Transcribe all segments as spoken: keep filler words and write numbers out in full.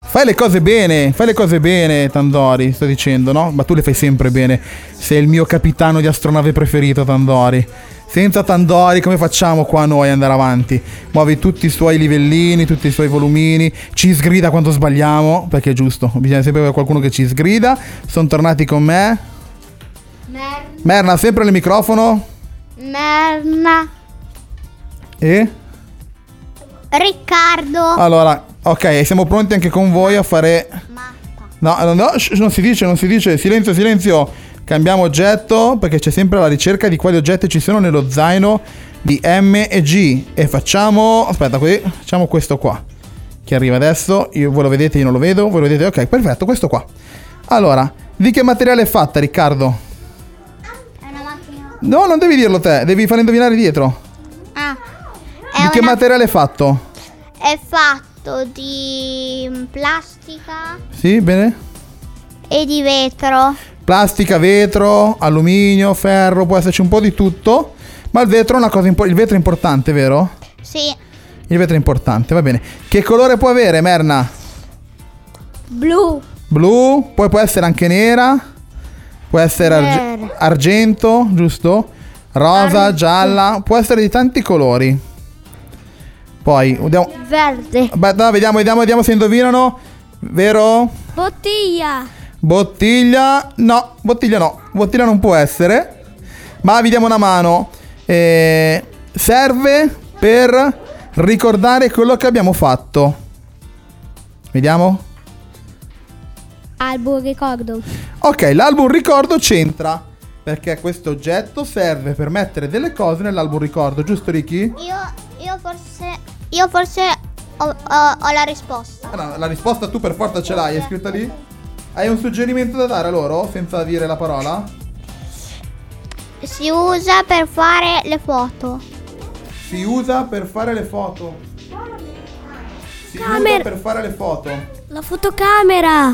Fai le cose bene, fai le cose bene, Tandori, sto dicendo, no? Ma tu le fai sempre bene. Sei il mio capitano di astronave preferito, Tandori. Senza Tandori come facciamo qua noi ad andare avanti? Muovi tutti i suoi livellini, tutti i suoi volumini, ci sgrida quando sbagliamo, perché è giusto, bisogna sempre avere qualcuno che ci sgrida. Sono tornati con me. Merna. Merna, sempre nel microfono. Merna. E? Riccardo. Allora, ok, siamo pronti anche con voi a fare... No, no, no, sh- non si dice, non si dice, silenzio, silenzio. Cambiamo oggetto perché c'è sempre la ricerca di quali oggetti ci sono nello zaino di M e G. E facciamo, aspetta, qui facciamo questo qua che arriva adesso. Io, voi lo vedete, io non lo vedo. Voi lo vedete, ok, perfetto, questo qua. Allora, di che materiale è fatta, Riccardo? È una macchina. No, non devi dirlo te, devi far indovinare dietro. Ah, Di che una... materiale è fatto? È fatto di plastica Sì, bene. e di vetro. Plastica, vetro, alluminio, ferro, può esserci un po' di tutto. Ma il vetro è una cosa impo- il vetro è importante, vero? Sì. Il vetro è importante, va bene. Che colore può avere, Merna? Blu. Blu, poi può essere anche nera. Può essere arge- Nera. argento, giusto? Rosa, Ar- gialla, può essere di tanti colori. Poi vediamo, Verde. beh, no, vediamo, vediamo, vediamo se indovinano. Vero? Bottiglia. Bottiglia, no, bottiglia no, bottiglia non può essere, ma vi diamo una mano. Eh, serve per ricordare quello che abbiamo fatto. Vediamo. Album ricordo. Ok, l'album ricordo c'entra, perché questo oggetto serve per mettere delle cose nell'album ricordo, giusto Ricky? Io, io forse, io forse ho, ho- ho la risposta. Ah, no, la risposta tu per forza ce l'hai, è scritta lì? Hai un suggerimento da dare a loro senza dire la parola? Si usa per fare le foto. Si usa per fare le foto. Si Camera. usa per fare le foto. La fotocamera.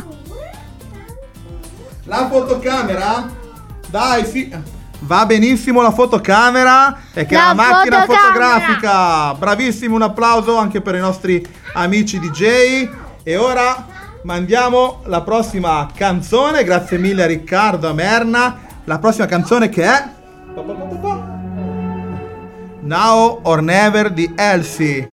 La fotocamera? Dai, sì. Va benissimo la fotocamera, perché è La la macchina fotocamera. fotografica. Bravissimo, un applauso anche per i nostri amici D J. E ora mandiamo la prossima canzone. Grazie mille a Riccardo, a Merna. La prossima canzone che è Now or Never di Elsie.